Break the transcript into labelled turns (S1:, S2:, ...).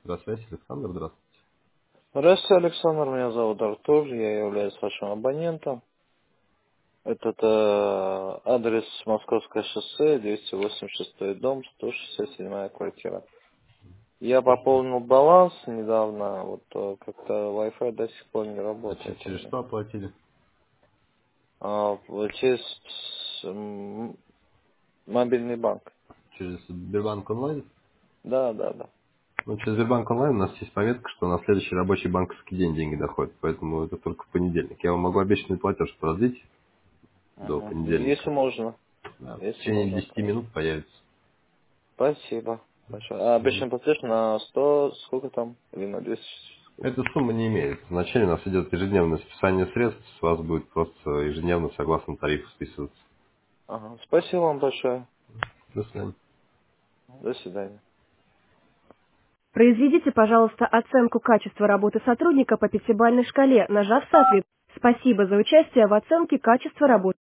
S1: Здравствуйте, Александр, здравствуйте.
S2: Здравствуйте, Александр. Меня зовут Артур. Я являюсь вашим абонентом. Этот адрес Московское шоссе, 286 дом, 167 квартира. Я пополнил баланс недавно. Вот как-то Wi-Fi до сих пор не работает у
S1: Через
S2: меня.
S1: что оплатили?
S2: Вот через мобильный банк.
S1: Через Сбербанк онлайн?
S2: Да, да, да.
S1: Ну, через Сбербанк онлайн у нас есть пометка, что на следующий рабочий банковский день деньги доходят, поэтому это только в понедельник. Я вам могу обещанный платеж продлить до
S2: Ага. Если
S1: понедельника.
S2: можно.
S1: Да, в
S2: Если
S1: течение
S2: можно,
S1: 10
S2: конечно.
S1: минут появится.
S2: Спасибо большое. А
S1: Мгм.
S2: обещанный платеж на 100, сколько там? Или на 200?
S1: Эта сумма не имеет значения, у нас идет ежедневное списание средств, с вас будет просто ежедневно согласно тарифу списываться.
S2: Ага. Спасибо вам большое.
S1: До свидания.
S2: До свидания.
S3: Произведите, пожалуйста, оценку качества работы сотрудника по пятибалльной шкале, нажав «Соответствие». Спасибо за участие в оценке качества работы.